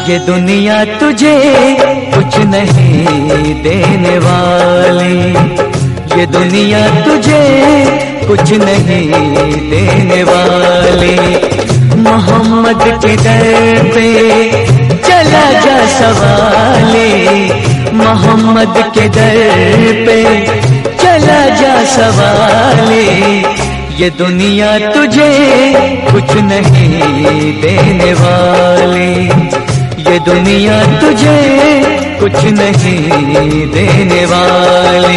ये दुनिया तुझे कुछ नहीं देने वाली, ये दुनिया तुझे कुछ नहीं देने वाली। मोहम्मद के दर पे चला जा सवाले, मोहम्मद के दर पे चला जा सवाले। ये दुनिया तुझे कुछ नहीं देने वाली, ये दुनिया तुझे कुछ नहीं देने वाली।